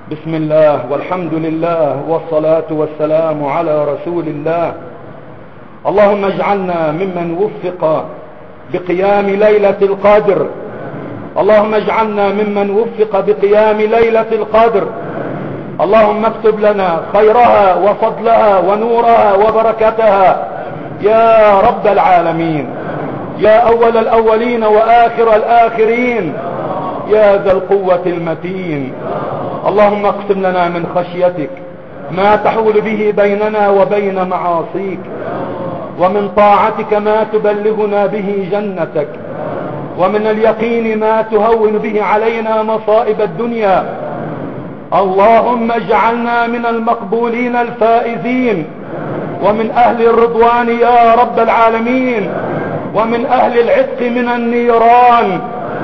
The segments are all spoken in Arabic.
بسم الله والحمد لله والصلاة والسلام على رسول الله. اللهم اجعلنا ممن وفق بقيام ليلة القدر. اللهم اجعلنا ممن وفق بقيام ليلة القدر. اللهم اكتب لنا خيرها وفضلها ونورها وبركتها يا رب العالمين، يا أول الأولين وآخر الآخرين، يا ذا القوة المتين. اللهم اقسم لنا من خشيتك ما تحول به بيننا وبين معاصيك، ومن طاعتك ما تبلغنا به جنتك، ومن اليقين ما تهون به علينا مصائب الدنيا. اللهم اجعلنا من المقبولين الفائزين، ومن أهل الرضوان يا رب العالمين، ومن أهل العتق من النيران،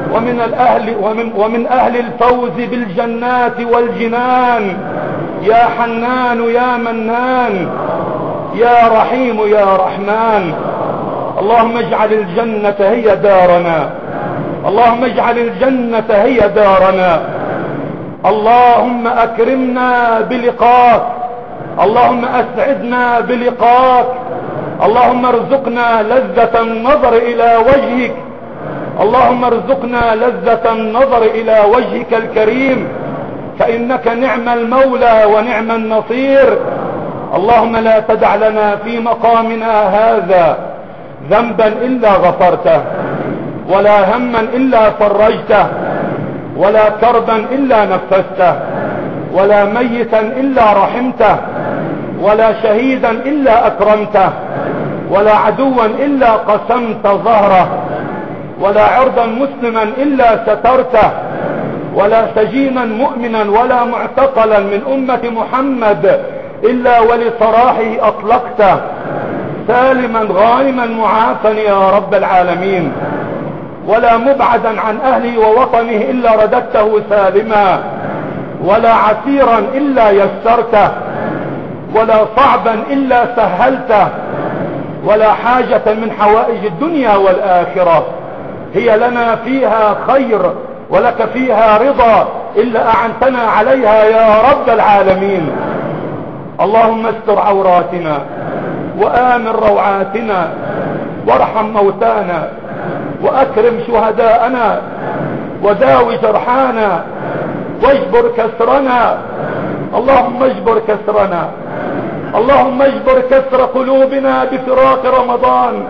ومن أهل الفوز بالجنات والجنان. يا حنان يا منان، يا رحيم يا رحمن. اللهم اجعل الجنة هي دارنا، اللهم اجعل الجنة هي دارنا. اللهم أكرمنا بلقاك، اللهم أسعدنا بلقاك. اللهم ارزقنا لذة النظر إلى وجهك، اللهم ارزقنا لذة النظر إلى وجهك الكريم، فإنك نعم المولى ونعم النصير. اللهم لا تدع لنا في مقامنا هذا ذنبا إلا غفرته، ولا هما إلا فرجته، ولا كربا إلا نفسته، ولا ميتا إلا رحمته، ولا شهيدا إلا أكرمته، ولا عدوا إلا قسمت ظهره، ولا عرضا مسلما إلا سترته، ولا سجينا مؤمنا ولا معتقلا من أمة محمد إلا ولصراحه أطلقته، سالما غانما معافا يا رب العالمين، ولا مبعدا عن أهله ووطنه إلا رددته سالما، ولا عسيرا إلا يسرته، ولا صعبا إلا سهلته، ولا حاجة من حوائج الدنيا والآخرة هي لنا فيها خير ولك فيها رضا إلا أعنتنا عليها يا رب العالمين. اللهم استر عوراتنا وآمن روعاتنا، وارحم موتانا، وأكرم شهداءنا، وداوي جرحانا، واجبر كسرنا. اللهم اجبر كسرنا، اللهم اجبر كسر قلوبنا بفراق رمضان.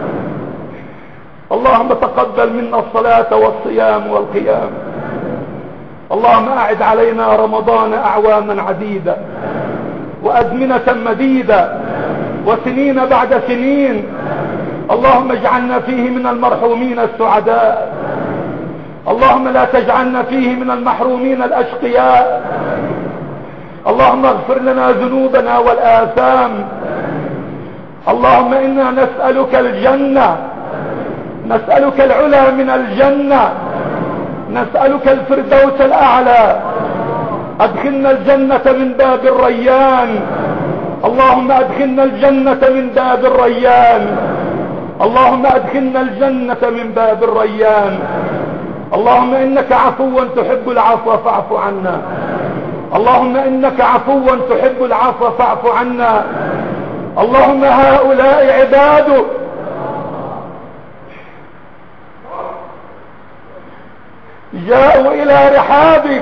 اللهم تقبل منا الصلاة والصيام والقيام. اللهم أعد علينا رمضان أعواما عديدة وأزمنة مديدة وسنين بعد سنين. اللهم اجعلنا فيه من المرحومين السعداء، اللهم لا تجعلنا فيه من المحرومين الأشقياء. اللهم اغفر لنا ذنوبنا والآثام. اللهم إنا نسألك الجنة، نسألك العلا من الجنة، نسألك الفردوس الأعلى. أدخلنا الجنة من باب الريان، اللهم أدخلنا الجنة من باب الريان، اللهم أدخلنا الجنة من باب الريان. اللهم إنك عفو تحب العفو فاعف عنا، اللهم إنك عفو تحب العفو فاعف عنا. اللهم هؤلاء عبادك جاءوا إلى رحابك،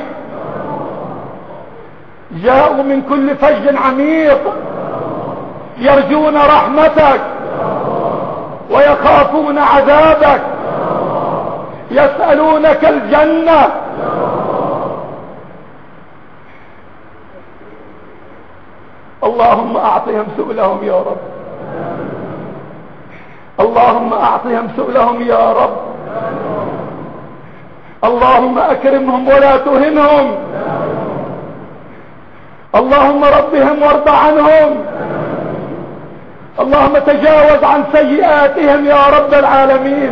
جاءوا من كل فج عميق يرجون رحمتك ويخافون عذابك، يسألونك الجنة. اللهم أعطهم سؤلهم يا رب، اللهم أعطهم سؤلهم يا رب. اللهم أكرمهم ولا تهنهم، اللهم ربهم وارض عنهم، اللهم تجاوز عن سيئاتهم يا رب العالمين.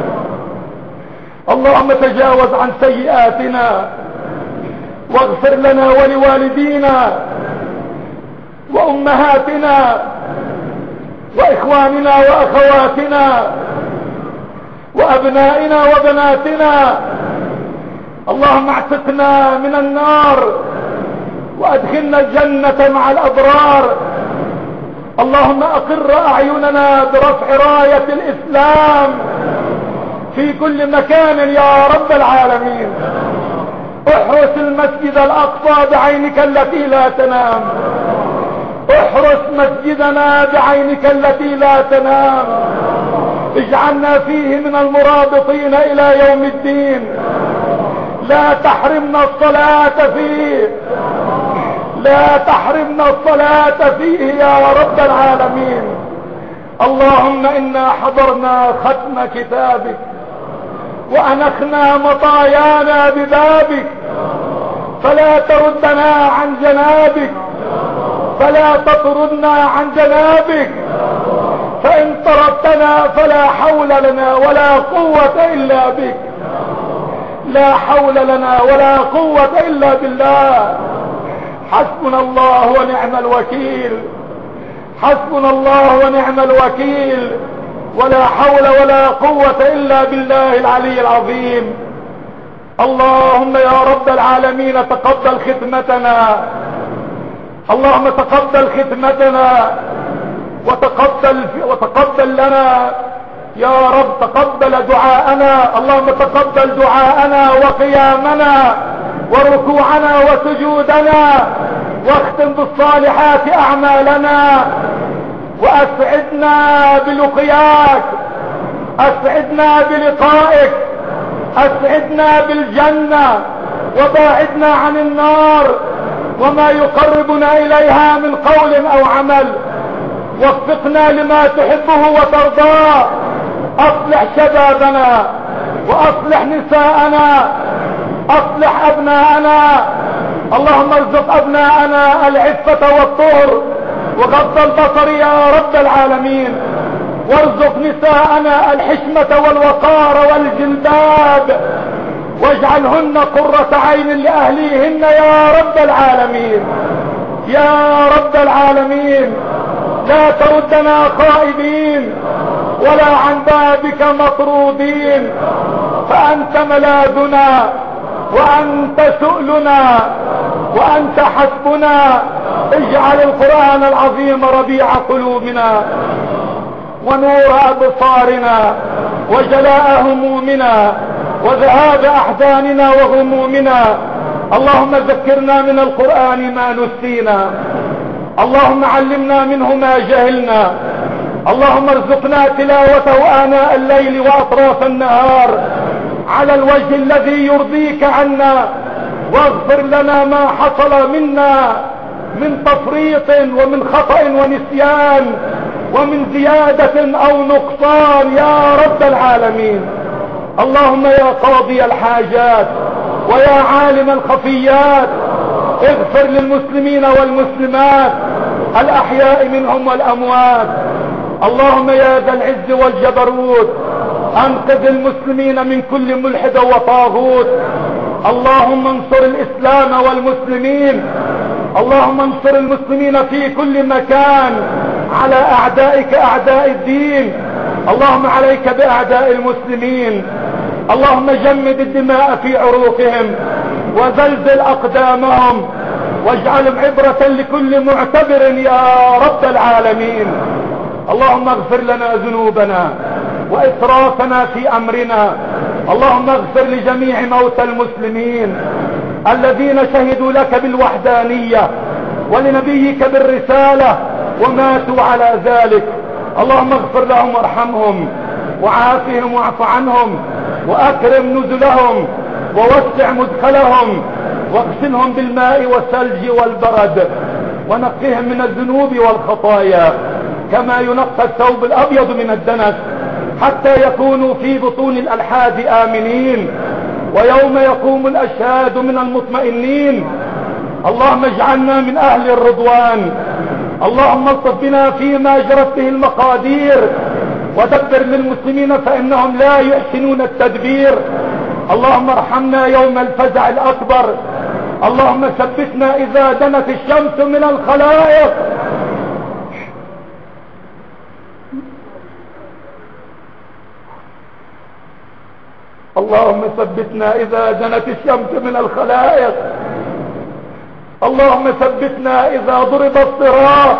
اللهم تجاوز عن سيئاتنا، واغفر لنا ولوالدينا وأمهاتنا وإخواننا وأخواتنا وأبنائنا وبناتنا. اللهم اعتقنا من النار، وأدخلنا الجنة مع الأبرار. اللهم أقر أعيننا برفع راية الإسلام في كل مكان يا رب العالمين. احرس المسجد الأقصى بعينك التي لا تنام، احرس مسجدنا بعينك التي لا تنام. اجعلنا فيه من المرابطين إلى يوم الدين. لا تحرمنا الصلاة فيه، لا تحرمنا الصلاة فيه يا رب العالمين. اللهم إنا حضرنا ختم كتابك وأنخنا مطايانا ببابك، فلا تردنا عن جنابك، فلا تطردنا عن جنابك، فإن طردتنا فلا حول لنا ولا قوة إلا بك، لا حول لنا ولا قوة إلا بالله. حسبنا الله ونعم الوكيل، حسبنا الله ونعم الوكيل، ولا حول ولا قوة إلا بالله العلي العظيم. اللهم يا رب العالمين تقبل ختمتنا، اللهم تقبل ختمتنا وتقبل لنا يا رب، تقبل دعاءنا. اللهم تقبل دعاءنا وقيامنا وركوعنا وسجودنا، واختم بالصالحات أعمالنا، وأسعدنا بلقياك، أسعدنا بلقائك، أسعدنا بالجنة، وباعدنا عن النار وما يقربنا إليها من قول أو عمل. وفقنا لما تحبه وترضاه. أصلح شبابنا وأصلح نساءنا، أصلح أبناءنا. اللهم ارزق أبناءنا العفة والطهر وغض البصر يا رب العالمين، وارزق نساءنا الحشمة والوقار والجلباب، واجعلهن قرة عين لأهليهن يا رب العالمين، يا رب العالمين. لا تردنا خائبين ولا عن بابك مطرودين، فأنت ملاذنا وأنت سؤلنا وأنت حسبنا. اجعل القرآن العظيم ربيع قلوبنا ونور أبصارنا وجلاء همومنا وذهاب أحزاننا وغمومنا. اللهم ذكرنا من القرآن ما نسينا، اللهم علمنا منه ما جهلنا، اللهم ارزقنا تلاوته آناء الليل وأطراف النهار على الوجه الذي يرضيك عنا، واغفر لنا ما حصل منا من تفريط ومن خطأ ونسيان ومن زيادة أو نقصان يا رب العالمين. اللهم يا قاضي الحاجات ويا عالم الخفيات، اغفر للمسلمين والمسلمات الأحياء منهم والأموات. اللهم يا ذا العز والجبروت، انقذ المسلمين من كل ملحد وطاغوت. اللهم انصر الإسلام والمسلمين، اللهم انصر المسلمين في كل مكان على أعدائك أعداء الدين. اللهم عليك بأعداء المسلمين، اللهم جمد الدماء في عروقهم وزلزل أقدامهم، واجعلهم عبرة لكل معتبر يا رب العالمين. اللهم اغفر لنا ذنوبنا وإسرافنا في أمرنا. اللهم اغفر لجميع موتى المسلمين الذين شهدوا لك بالوحدانية ولنبيك بالرسالة وماتوا على ذلك. اللهم اغفر لهم وارحمهم وعافهم واعف عنهم وأكرم نزلهم ووسع مدخلهم واغسلهم بالماء والثلج والبرد ونقهم من الذنوب والخطايا كما ينقى الثوب الأبيض من الدنس، حتى يكونوا في بطون الألحاد آمنين، ويوم يقوم الأشهاد من المطمئنين. اللهم اجعلنا من أهل الرضوان. اللهم الطف بنا فيما جرت به المقادير، ودبر للمسلمين فإنهم لا يحسنون التدبير. اللهم ارحمنا يوم الفزع الأكبر. اللهم ثبتنا إذا دنت الشمس من الخلائق. اللهم ثبتنا إذا دنت الشمس من الخلائق. اللهم ثبتنا إذا ضرب الصراط،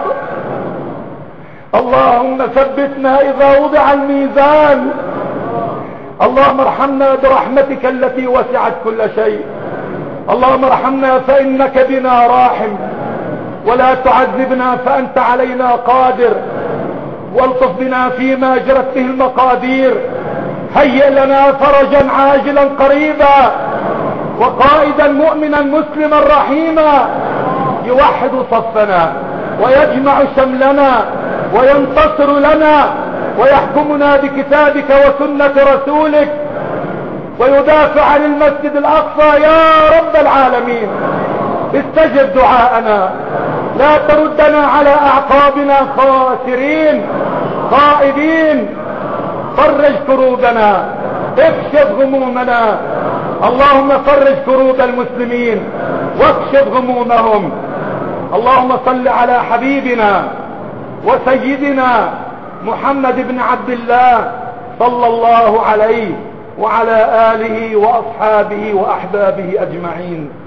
اللهم ثبتنا إذا وضع الميزان. اللهم ارحمنا برحمتك التي وسعت كل شيء. اللهم ارحمنا فإنك بنا راحم، ولا تعذبنا فأنت علينا قادر. والطف بنا فيما جرت به المقادير. هيئ لنا فرجا عاجلا قريبا، وقائدا مؤمنا مسلما رحيما يوحد صفنا ويجمع شملنا وينتصر لنا ويحكمنا بكتابك وسنة رسولك ويدافع عن المسجد الأقصى يا رب العالمين. استجب دعاءنا، لا تردنا على أعقابنا خاسرين خائبين. فرج كروبنا، اكشف غمومنا. اللهم فرج كروب المسلمين واكشف غمومهم. اللهم صل على حبيبنا وسيدنا محمد بن عبد الله صلى الله عليه وعلى آله وأصحابه وأحبابه أجمعين.